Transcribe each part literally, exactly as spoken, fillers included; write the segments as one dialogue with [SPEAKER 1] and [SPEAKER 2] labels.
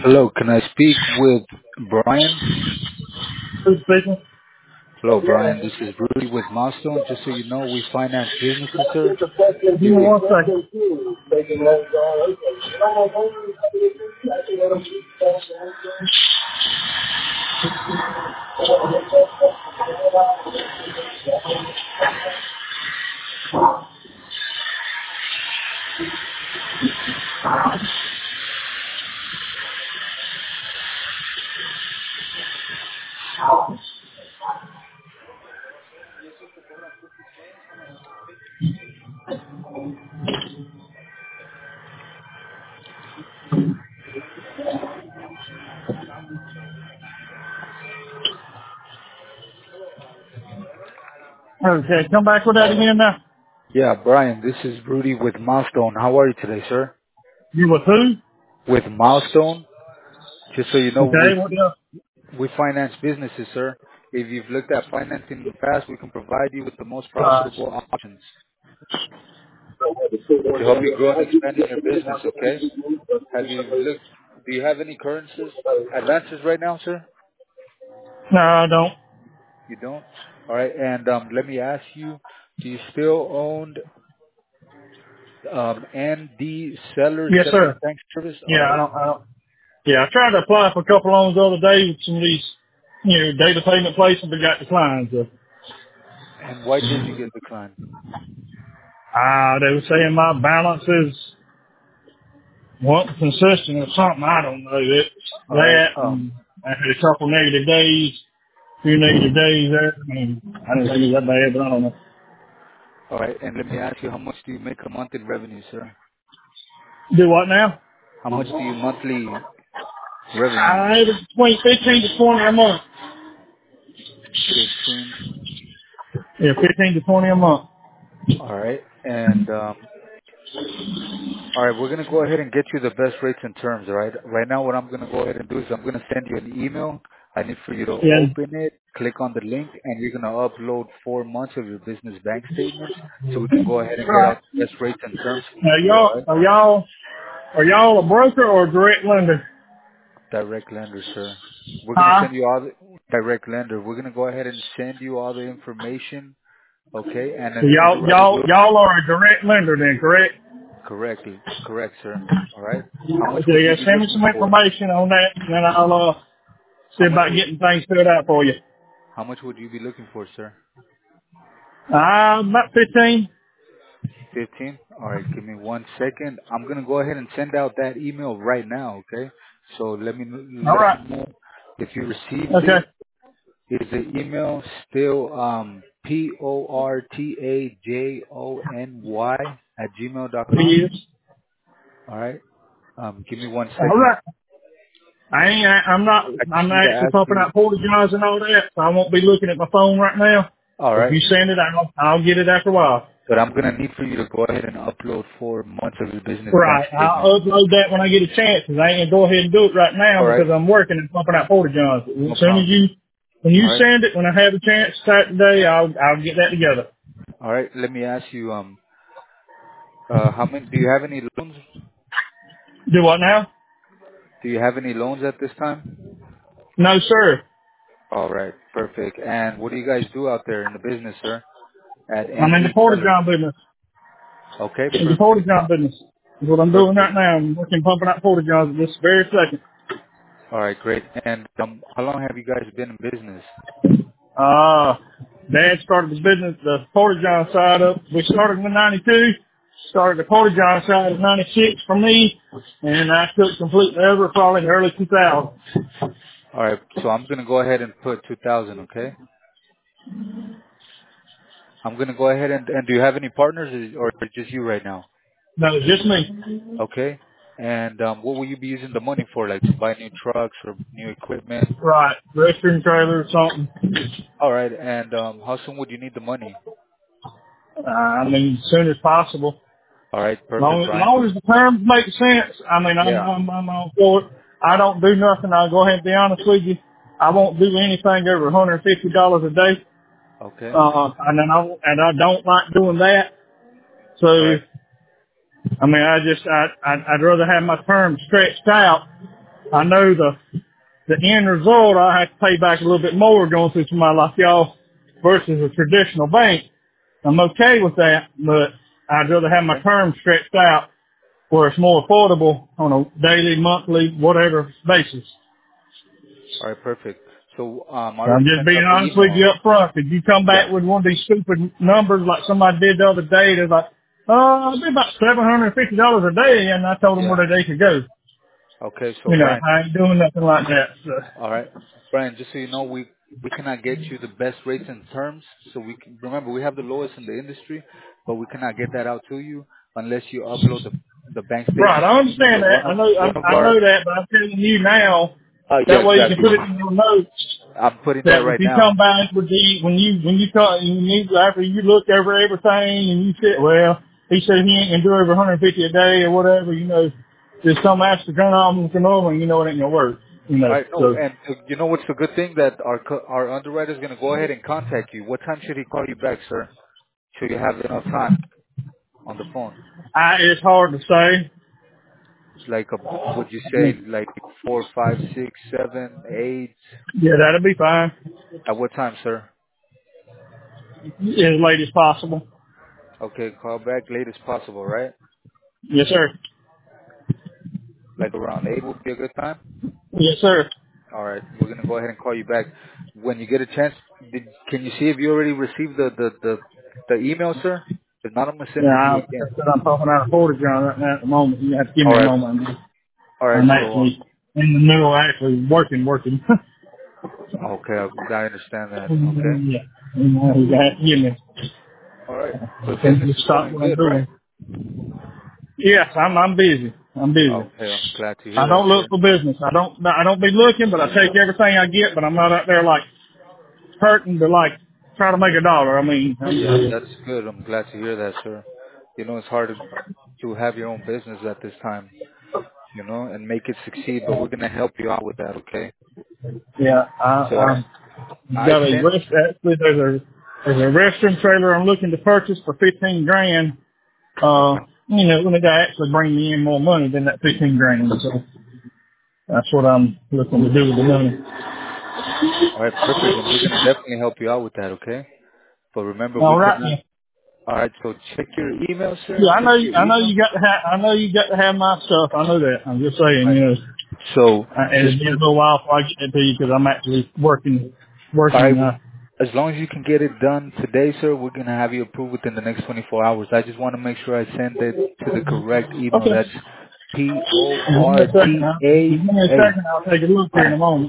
[SPEAKER 1] Hello, can I speak with Brian?
[SPEAKER 2] Who's speaking?
[SPEAKER 1] Hello, Brian. This is Rudy with Milestone. Just so you know, we finance businesses, sir.
[SPEAKER 2] Give me
[SPEAKER 1] If you
[SPEAKER 2] one second. Okay, come back with that again now.
[SPEAKER 1] yeah, Brian, this is Rudy with Milestone. How are you today, sir?
[SPEAKER 2] You with who?
[SPEAKER 1] With Milestone, just so you know, we
[SPEAKER 2] Okay, what else?
[SPEAKER 1] we finance businesses, sir. If you've looked at financing in the past, we can provide you with the most
[SPEAKER 2] Uh,
[SPEAKER 1] profitable options to help you grow and expand in your business. Okay? Have you looked? Do you have any currencies advances right now, sir?
[SPEAKER 2] no, I don't.
[SPEAKER 1] You don't? All right. And um, let me ask you, do you still own um, N D Seller
[SPEAKER 2] Yes,
[SPEAKER 1] Settlement
[SPEAKER 2] sir.
[SPEAKER 1] Bank Service? All
[SPEAKER 2] Yeah, I
[SPEAKER 1] right.
[SPEAKER 2] don't, I don't. Yeah, I tried to apply for a couple loans the other day with some of these, you know, data payment places, but got declined. So,
[SPEAKER 1] And why did you get declined?
[SPEAKER 2] uh, they were saying my balances weren't consistent or something. I don't know. It's
[SPEAKER 1] All right.
[SPEAKER 2] that,
[SPEAKER 1] Um,
[SPEAKER 2] and I had a couple negative days, few negative days there. I mean, I didn't think it was that bad, but I don't know.
[SPEAKER 1] all right. And let me ask you, how much do you make a month in revenue, sir?
[SPEAKER 2] Do what now?
[SPEAKER 1] How much do you monthly revenue?
[SPEAKER 2] I it was between fifteen to twenty a month.
[SPEAKER 1] fifteen.
[SPEAKER 2] Yeah, fifteen to twenty a month.
[SPEAKER 1] All right. And um, all right, we're gonna go ahead and get you the best rates and terms. All right. Right now, what I'm gonna go ahead and do is I'm gonna send you an email. I need for you to
[SPEAKER 2] Yeah.
[SPEAKER 1] open it, click on the link, and you're gonna upload four months of your business bank statements, so we can go ahead and get
[SPEAKER 2] Right.
[SPEAKER 1] out the best rates and terms
[SPEAKER 2] Now
[SPEAKER 1] for you. All
[SPEAKER 2] y'all
[SPEAKER 1] right.
[SPEAKER 2] are y'all are y'all a broker or a direct lender?
[SPEAKER 1] Direct lender, sir. We're gonna
[SPEAKER 2] Huh?
[SPEAKER 1] send you all the direct lender. We're gonna go ahead and send you all the information. Okay. And
[SPEAKER 2] So
[SPEAKER 1] then
[SPEAKER 2] y'all
[SPEAKER 1] what
[SPEAKER 2] y'all
[SPEAKER 1] we'll
[SPEAKER 2] y'all are a direct lender then, correct?
[SPEAKER 1] correctly, correct, sir. All right. How much
[SPEAKER 2] So
[SPEAKER 1] would
[SPEAKER 2] yeah,
[SPEAKER 1] you be
[SPEAKER 2] send me
[SPEAKER 1] looking
[SPEAKER 2] some
[SPEAKER 1] for?
[SPEAKER 2] information on that and then I'll uh see
[SPEAKER 1] How much
[SPEAKER 2] about
[SPEAKER 1] would
[SPEAKER 2] getting things filled out for you.
[SPEAKER 1] how much would you be looking for, sir?
[SPEAKER 2] Uh about fifteen.
[SPEAKER 1] fifteen? All right, give me one second. I'm going to go ahead and send out that email right now, okay? So let me
[SPEAKER 2] All
[SPEAKER 1] let
[SPEAKER 2] right.
[SPEAKER 1] me know if you received
[SPEAKER 2] Okay.
[SPEAKER 1] it. Is the email still um, P O R T A J O N Y at gmail dot com?
[SPEAKER 2] Yes.
[SPEAKER 1] All right. Um, give me one
[SPEAKER 2] All
[SPEAKER 1] second.
[SPEAKER 2] right. I ain't, I'm not,
[SPEAKER 1] I
[SPEAKER 2] I'm
[SPEAKER 1] just need to
[SPEAKER 2] actually
[SPEAKER 1] ask
[SPEAKER 2] pumping
[SPEAKER 1] you.
[SPEAKER 2] out porta johns and all that, so I won't be looking at my phone right now.
[SPEAKER 1] All
[SPEAKER 2] If
[SPEAKER 1] right.
[SPEAKER 2] you send it, I'll, I'll get it after a while.
[SPEAKER 1] But I'm going to need for you to go ahead and upload four months of your business bank
[SPEAKER 2] Right.
[SPEAKER 1] statement.
[SPEAKER 2] I'll upload that when I get a chance, 'cause I ain't gonna go ahead and do it right now
[SPEAKER 1] All right.
[SPEAKER 2] because I'm working and pumping out porta johns.
[SPEAKER 1] No
[SPEAKER 2] As soon as
[SPEAKER 1] problem.
[SPEAKER 2] you, when you
[SPEAKER 1] All right.
[SPEAKER 2] send it, when I have a chance to start today, I'll, I'll get that together.
[SPEAKER 1] All right. Let me ask you, um, uh, how many, do you have any loans?
[SPEAKER 2] Do what now?
[SPEAKER 1] Do you have any loans at this time?
[SPEAKER 2] No, sir.
[SPEAKER 1] All right, perfect. And what do you guys do out there in the business, sir? At
[SPEAKER 2] I'm in the
[SPEAKER 1] N D
[SPEAKER 2] porta
[SPEAKER 1] Seller.
[SPEAKER 2] john business.
[SPEAKER 1] Okay,
[SPEAKER 2] In the porta
[SPEAKER 1] perfect,
[SPEAKER 2] john business. That's what I'm doing right
[SPEAKER 1] perfect.
[SPEAKER 2] now. I'm working pumping out porta johns this very second.
[SPEAKER 1] All right, great. And um, how long have you guys been in business?
[SPEAKER 2] Uh, Dad started the business, the Porta John side up. We started in ninety-two, started the Porta John side in ninety-six for me, and I took completely over probably in the early two thousands.
[SPEAKER 1] All right, so I'm gonna go ahead and put two thousand. Okay, I'm gonna go ahead and and do you have any partners or or just you right now?
[SPEAKER 2] No, just me.
[SPEAKER 1] Okay. And um, what will you be using the money for, like to buy new trucks or new equipment?
[SPEAKER 2] Right, restroom trailer or something.
[SPEAKER 1] All right. And um, how soon would you need the money?
[SPEAKER 2] Uh, I mean, as soon as possible.
[SPEAKER 1] All right.
[SPEAKER 2] Long,
[SPEAKER 1] Perfect,
[SPEAKER 2] as
[SPEAKER 1] Brian.
[SPEAKER 2] long as the terms make sense. I mean, I'm,
[SPEAKER 1] Yeah.
[SPEAKER 2] I'm, I'm all for it. I don't do nothing. I'll go ahead and be honest with you. I won't do anything over one hundred fifty dollars a day.
[SPEAKER 1] Okay.
[SPEAKER 2] Uh, and then I, and I don't like doing that.
[SPEAKER 1] All
[SPEAKER 2] So
[SPEAKER 1] right.
[SPEAKER 2] I mean, I just, I, I'd, I'd rather have my term stretched out, I know the the end result. I have to pay back a little bit more going through somebody like y'all versus a traditional bank. I'm okay with that, but I'd rather have my
[SPEAKER 1] Okay.
[SPEAKER 2] term stretched out where it's more affordable on a daily, monthly, whatever basis.
[SPEAKER 1] All right, perfect. So um, I
[SPEAKER 2] So I'm
[SPEAKER 1] already
[SPEAKER 2] just
[SPEAKER 1] sent
[SPEAKER 2] being
[SPEAKER 1] out the
[SPEAKER 2] honest with you
[SPEAKER 1] email.
[SPEAKER 2] up front. If you come back
[SPEAKER 1] Yeah.
[SPEAKER 2] with one of these stupid numbers like somebody did the other day, they're like, oh, it'll be about seven hundred fifty dollars a day, and I told them
[SPEAKER 1] Yeah.
[SPEAKER 2] where they could go.
[SPEAKER 1] Okay. So
[SPEAKER 2] You know,
[SPEAKER 1] Brian,
[SPEAKER 2] I ain't doing nothing like that. So.
[SPEAKER 1] all right, Brian. Just so you know, we we cannot get you the best rates and terms. So we can, remember we have the lowest in the industry, but we cannot get that out to you unless you upload the the bank
[SPEAKER 2] Right,
[SPEAKER 1] statements
[SPEAKER 2] I
[SPEAKER 1] to either
[SPEAKER 2] understand that.
[SPEAKER 1] one
[SPEAKER 2] I
[SPEAKER 1] of
[SPEAKER 2] know, I,
[SPEAKER 1] one of
[SPEAKER 2] I know
[SPEAKER 1] our.
[SPEAKER 2] that, but I'm telling you now.
[SPEAKER 1] Uh, yeah,
[SPEAKER 2] That way you can
[SPEAKER 1] exactly.
[SPEAKER 2] put it in your notes
[SPEAKER 1] I'm putting that
[SPEAKER 2] that if
[SPEAKER 1] right
[SPEAKER 2] you
[SPEAKER 1] now.
[SPEAKER 2] come back with the when you when you come when you after you look over everything and you said, well, he said he ain't gonna do over one hundred fifty a day or whatever, you know, there's some extra going on come over and you know it ain't gonna work, you know.
[SPEAKER 1] All right, no,
[SPEAKER 2] So
[SPEAKER 1] and uh, you know what's the good thing that our co- our underwriter is going to go ahead and contact you. What time should he call you back, sir? Should you have enough time on the phone?
[SPEAKER 2] I it's hard to say.
[SPEAKER 1] Like, a, would you
[SPEAKER 2] I
[SPEAKER 1] say
[SPEAKER 2] mean,
[SPEAKER 1] like four, five, six, seven, eight?
[SPEAKER 2] yeah, that'll be fine
[SPEAKER 1] At what time, sir?
[SPEAKER 2] as late as possible.
[SPEAKER 1] Okay, call back late as possible, right?
[SPEAKER 2] Yes, sir.
[SPEAKER 1] Like around eight would be a good time.
[SPEAKER 2] Yes, sir.
[SPEAKER 1] All right, we're gonna go ahead and call you back when you get a chance. Did, can you see if you already received the the the, the email, sir? If not, I'm gonna send
[SPEAKER 2] Yeah,
[SPEAKER 1] it to
[SPEAKER 2] I,
[SPEAKER 1] you
[SPEAKER 2] like
[SPEAKER 1] again.
[SPEAKER 2] I said, I'm talking out of Portage John right now at the moment. You have to give
[SPEAKER 1] All
[SPEAKER 2] me a
[SPEAKER 1] right,
[SPEAKER 2] moment.
[SPEAKER 1] all right.
[SPEAKER 2] I'm
[SPEAKER 1] So, um,
[SPEAKER 2] actually in the middle of actually working, working.
[SPEAKER 1] okay, I, I understand that. Okay.
[SPEAKER 2] yeah. You got to give me.
[SPEAKER 1] All right.
[SPEAKER 2] I
[SPEAKER 1] But
[SPEAKER 2] can't
[SPEAKER 1] business
[SPEAKER 2] just
[SPEAKER 1] is
[SPEAKER 2] stop
[SPEAKER 1] going
[SPEAKER 2] what I'm
[SPEAKER 1] good, right?
[SPEAKER 2] doing. Yes, I'm, I'm busy. I'm busy.
[SPEAKER 1] Okay, I'm glad to
[SPEAKER 2] I
[SPEAKER 1] hear that,
[SPEAKER 2] don't look
[SPEAKER 1] sir.
[SPEAKER 2] for business. I don't, I don't be looking, but I take everything I get, but I'm not out there like hurting to like try to make a dollar. I mean,
[SPEAKER 1] Yeah,
[SPEAKER 2] I'm,
[SPEAKER 1] that's good. I'm glad to hear that, sir. You know, it's hard to, to have your own business at this time, you know, and make it succeed, but we're going to help you out with that, okay?
[SPEAKER 2] yeah, I,
[SPEAKER 1] So
[SPEAKER 2] I
[SPEAKER 1] I
[SPEAKER 2] got a
[SPEAKER 1] sent,
[SPEAKER 2] rest, actually there's a, there's a restroom trailer I'm looking to purchase for fifteen grand. Uh, you know, when the guy actually bring me in more money than that fifteen grand. So that's what I'm looking to do with the money.
[SPEAKER 1] all right, perfect. And we're going to definitely help you out with that, okay? But remember, we
[SPEAKER 2] All right,
[SPEAKER 1] cannot,
[SPEAKER 2] man.
[SPEAKER 1] all right, so check your email, sir.
[SPEAKER 2] Yeah, I
[SPEAKER 1] Check
[SPEAKER 2] know.
[SPEAKER 1] your
[SPEAKER 2] I know
[SPEAKER 1] email.
[SPEAKER 2] you got to have. I know you got to have my stuff. I know that. I'm just saying.
[SPEAKER 1] All right.
[SPEAKER 2] You know,
[SPEAKER 1] So
[SPEAKER 2] uh, and
[SPEAKER 1] just
[SPEAKER 2] it'll be a
[SPEAKER 1] to,
[SPEAKER 2] little while before I get that to you because I'm actually working.
[SPEAKER 1] all
[SPEAKER 2] Working.
[SPEAKER 1] right,
[SPEAKER 2] Uh,
[SPEAKER 1] as long as you can get it done today, sir, we're going to have you approved within the next twenty-four hours. I just want to make sure I send it to the correct email.
[SPEAKER 2] okay.
[SPEAKER 1] That's P O
[SPEAKER 2] Give me
[SPEAKER 1] R
[SPEAKER 2] a second.
[SPEAKER 1] T
[SPEAKER 2] I'll,
[SPEAKER 1] A
[SPEAKER 2] give me a
[SPEAKER 1] A.
[SPEAKER 2] second. I'll take a look here in a moment.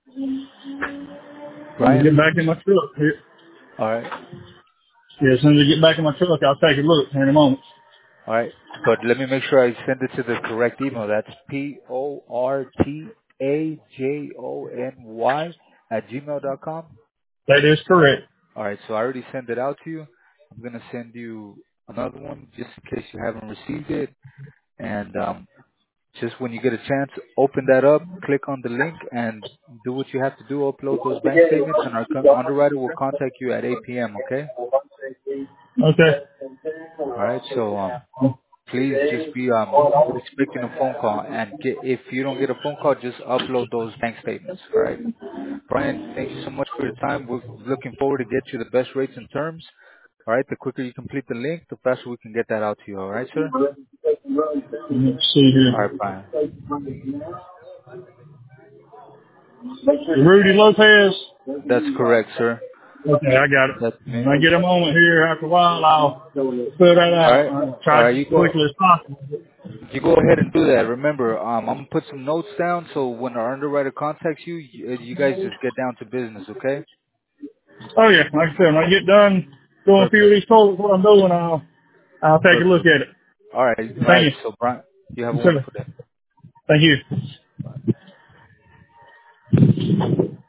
[SPEAKER 2] When I
[SPEAKER 1] Brian?
[SPEAKER 2] get back in my truck here.
[SPEAKER 1] All right.
[SPEAKER 2] Yeah, as soon as I get back in my truck, I'll take a look here in a moment.
[SPEAKER 1] All right. But let me make sure I send it to the correct email. That's P O R T A J O N Y at gmail dot com.
[SPEAKER 2] That is correct.
[SPEAKER 1] All right. So I already sent it out to you. I'm going to send you another one just in case you haven't received it. And um, just when you get a chance, open that up, click on the link, and do what you have to do. Upload those bank statements, and our co- underwriter will contact you at eight p.m. Okay?
[SPEAKER 2] Okay.
[SPEAKER 1] All right. So um, please just be um expecting a phone call, and get, if you don't get a phone call, just upload those bank statements. All right. Brian, thank you so much for your time. We're looking forward to get you the best rates and terms. All right. The quicker you complete the link, the faster we can get that out to you. All right, sir.
[SPEAKER 2] Let's see
[SPEAKER 1] All
[SPEAKER 2] here.
[SPEAKER 1] right, Brian.
[SPEAKER 2] Rudy Lopez.
[SPEAKER 1] That's correct, sir.
[SPEAKER 2] Okay, I got it.
[SPEAKER 1] That's
[SPEAKER 2] When
[SPEAKER 1] me.
[SPEAKER 2] I get a moment here after a while, I'll fill that
[SPEAKER 1] All
[SPEAKER 2] out.
[SPEAKER 1] right.
[SPEAKER 2] I'll
[SPEAKER 1] All
[SPEAKER 2] try to
[SPEAKER 1] right.
[SPEAKER 2] do
[SPEAKER 1] You
[SPEAKER 2] it as
[SPEAKER 1] go.
[SPEAKER 2] quickly as possible.
[SPEAKER 1] You go ahead and do that. Remember, um, I'm gonna put some notes down so when our underwriter contacts you, you, you guys just get down to business, okay?
[SPEAKER 2] Oh yeah, like I said, when I get done doing a few of
[SPEAKER 1] Perfect.
[SPEAKER 2] these calls, what I'm doing, I'll I'll take a look
[SPEAKER 1] Perfect.
[SPEAKER 2] at it.
[SPEAKER 1] All right. All
[SPEAKER 2] Thank
[SPEAKER 1] right.
[SPEAKER 2] you.
[SPEAKER 1] So, Brian, you have a
[SPEAKER 2] Yes, sir.
[SPEAKER 1] wonderful day.
[SPEAKER 2] Thank you.